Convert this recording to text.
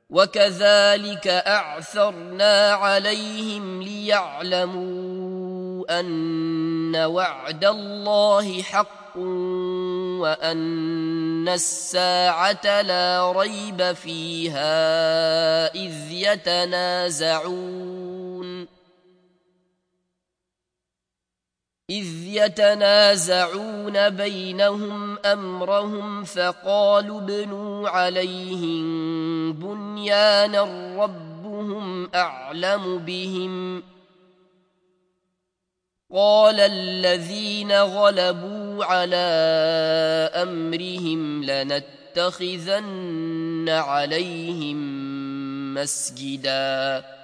وكذلك أعثرنا عليهم ليعلموا أن وعد الله حق وأن الساعة لا ريب فيها إذ يتنازعون بينهم أمرهم فقالوا ابنوا عليهم بنيانا ربهم أعلم بهم قال الذين غلبوا على أمرهم لنتخذن عليهم مسجدا